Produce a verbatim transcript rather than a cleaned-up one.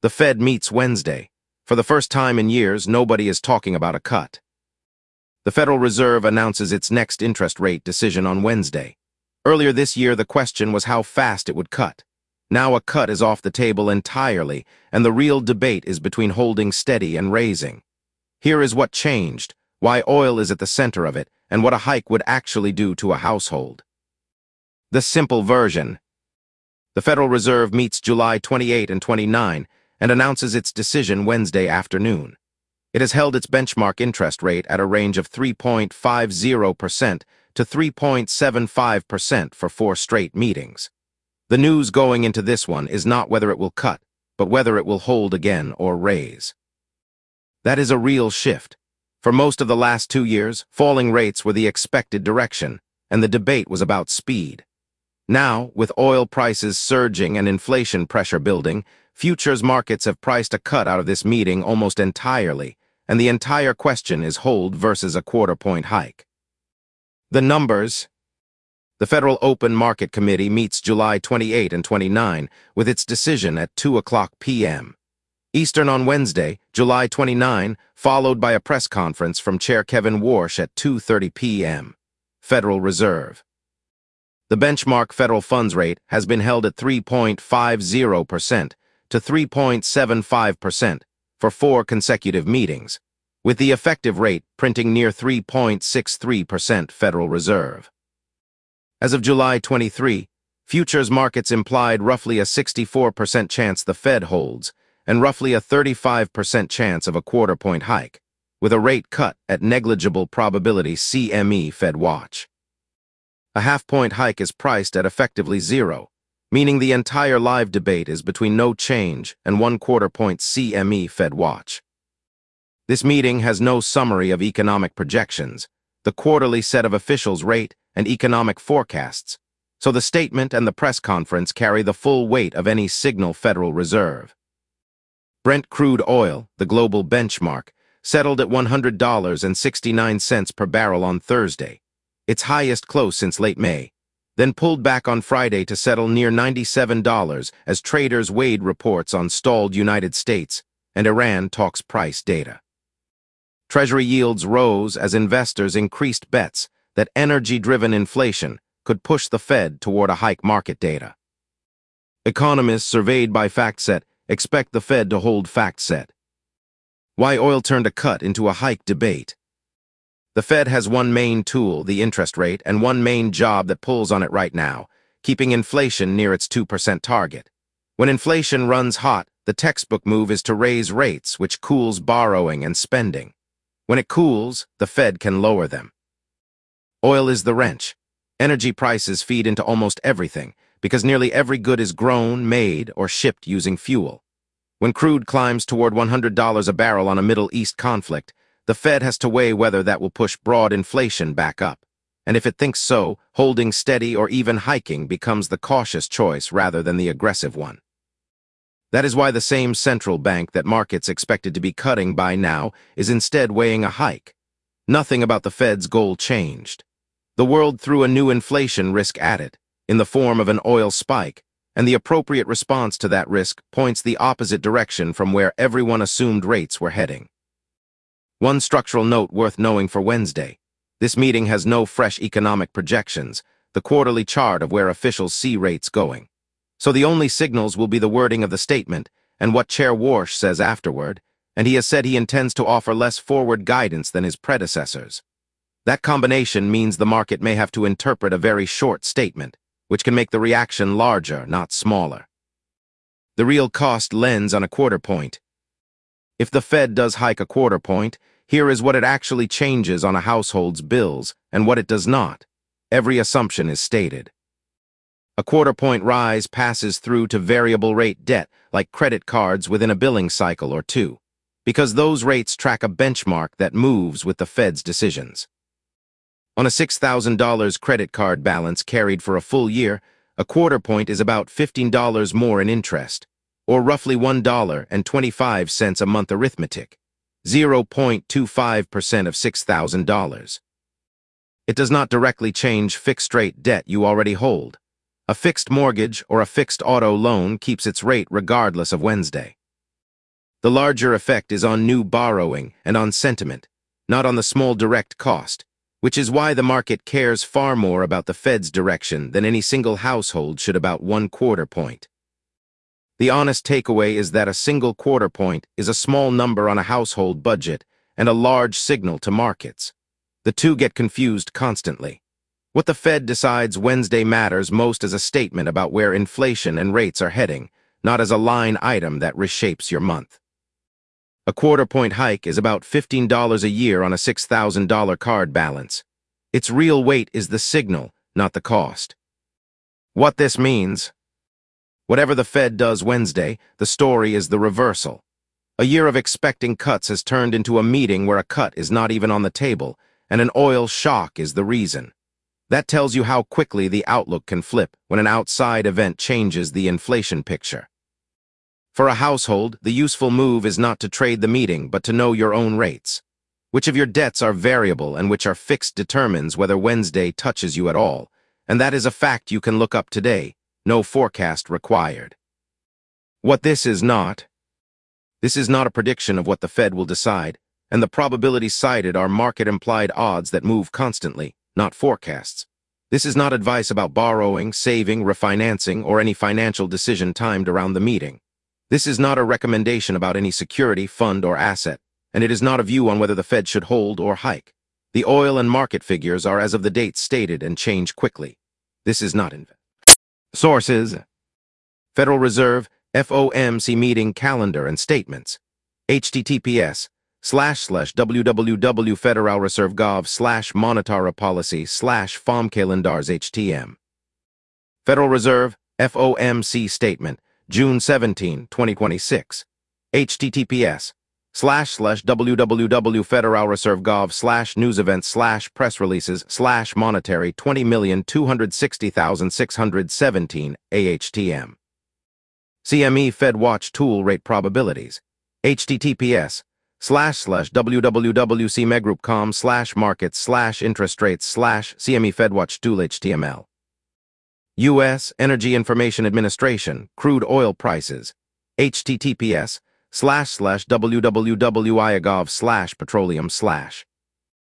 The Fed meets Wednesday. For the first time in years, nobody is talking about a cut. The Federal Reserve announces its next interest rate decision on Wednesday. Earlier this year, the question was how fast it would cut. Now a cut is off the table entirely, and the real debate is between holding steady and raising. Here is what changed, why oil is at the center of it, and what a hike would actually do to a household. The simple version. The Federal Reserve meets July twenty-eighth and twenty-ninth and announces its decision Wednesday afternoon. It has held its benchmark interest rate at a range of three point five zero percent to three point seven five percent for four straight meetings. The news going into this one is not whether it will cut, but whether it will hold again or raise. That is a real shift. For most of the last two years, falling rates were the expected direction, and the debate was about speed. Now, with oil prices surging and inflation pressure building, futures markets have priced a cut out of this meeting almost entirely, and the entire question is hold versus a quarter-point hike. The numbers. The Federal Open Market Committee meets July twenty-eighth and twenty-ninth with its decision at two o'clock p m Eastern on Wednesday, July twenty-ninth, followed by a press conference from Chair Kevin Warsh at two thirty p m Federal Reserve. The benchmark federal funds rate has been held at three point five zero percent to three point seven five percent for four consecutive meetings, with the effective rate printing near three point six three percent Federal Reserve. As of July twenty-third, futures markets implied roughly a sixty-four percent chance the Fed holds and roughly a thirty-five percent chance of a quarter-point hike, with a rate cut at negligible probability C M E Fed Watch. A half-point hike is priced at effectively zero, meaning the entire live debate is between no change and one quarter-point C M E Fed Watch. This meeting has no summary of economic projections, the quarterly set of officials' rate and economic forecasts, so the statement and the press conference carry the full weight of any signal Federal Reserve. Brent crude oil, the global benchmark, settled at one hundred dollars and sixty-nine cents per barrel on Thursday, its highest close since late May, then pulled back on Friday to settle near ninety-seven dollars as traders weighed reports on stalled United States and Iran talks price data. Treasury yields rose as investors increased bets that energy-driven inflation could push the Fed toward a hike market data. Economists surveyed by FactSet expect the Fed to hold FactSet. Why oil turned a cut into a hike debate. The Fed has one main tool, the interest rate, and one main job that pulls on it right now, keeping inflation near its two percent target. When inflation runs hot, the textbook move is to raise rates, which cools borrowing and spending. When it cools, the Fed can lower them. Oil is the wrench. Energy prices feed into almost everything, because nearly every good is grown, made, or shipped using fuel. When crude climbs toward one hundred dollars a barrel on a Middle East conflict, the Fed has to weigh whether that will push broad inflation back up. And if it thinks so, holding steady or even hiking becomes the cautious choice rather than the aggressive one. That is why the same central bank that markets expected to be cutting by now is instead weighing a hike. Nothing about the Fed's goal changed. The world threw a new inflation risk at it, in the form of an oil spike, and the appropriate response to that risk points the opposite direction from where everyone assumed rates were heading. One structural note worth knowing for Wednesday. This meeting has no fresh economic projections, the quarterly chart of where officials see rates going. So the only signals will be the wording of the statement and what Chair Warsh says afterward, and he has said he intends to offer less forward guidance than his predecessors. That combination means the market may have to interpret a very short statement, which can make the reaction larger, not smaller. The real cost lens on a quarter point. If the Fed does hike a quarter point, here is what it actually changes on a household's bills and what it does not. Every assumption is stated. A quarter point rise passes through to variable rate debt like credit cards within a billing cycle or two, because those rates track a benchmark that moves with the Fed's decisions. On a six thousand dollars credit card balance carried for a full year, a quarter point is about fifteen dollars more in interest, or roughly one dollar and twenty-five cents a month arithmetic, zero point two five percent of six thousand dollars. It does not directly change fixed-rate debt you already hold. A fixed mortgage or a fixed auto loan keeps its rate regardless of Wednesday. The larger effect is on new borrowing and on sentiment, not on the small direct cost, which is why the market cares far more about the Fed's direction than any single household should about one quarter point. The honest takeaway is that a single quarter point is a small number on a household budget and a large signal to markets. The two get confused constantly. What the Fed decides Wednesday matters most as a statement about where inflation and rates are heading, not as a line item that reshapes your month. A quarter-point hike is about fifteen dollars a year on a six thousand dollar card balance. Its real weight is the signal, not the cost. What this means? Whatever the Fed does Wednesday, the story is the reversal. A year of expecting cuts has turned into a meeting where a cut is not even on the table, and an oil shock is the reason. That tells you how quickly the outlook can flip when an outside event changes the inflation picture. For a household, the useful move is not to trade the meeting, but to know your own rates. Which of your debts are variable and which are fixed determines whether Wednesday touches you at all, and that is a fact you can look up today, no forecast required. What this is not, this is not a prediction of what the Fed will decide, and the probabilities cited are market-implied odds that move constantly, not forecasts. This is not advice about borrowing, saving, refinancing, or any financial decision timed around the meeting. This is not a recommendation about any security, fund, or asset, and it is not a view on whether the Fed should hold or hike. The oil and market figures are as of the date stated and change quickly. This is not in. Sources: Federal Reserve, F O M C meeting calendar and statements. H T T P S slash slash www federal reserve gov slash monetary policy slash fom calendars H T M. Federal Reserve, F O M C statement, June seventeenth, twenty twenty-six. H T T P S slash slash www federal reserve gov slash news events slash press releases slash monetary twenty million two hundred sixty thousand six hundred seventeen A H T M. C M E FedWatch tool rate probabilities. H T T P S slash slash www.cmegroup.com slash markets slash interest rates slash C M E FedWatch tool H T M L. U S Energy Information Administration, crude oil prices, H T T P S slash slash www.iagov slash petroleum slash.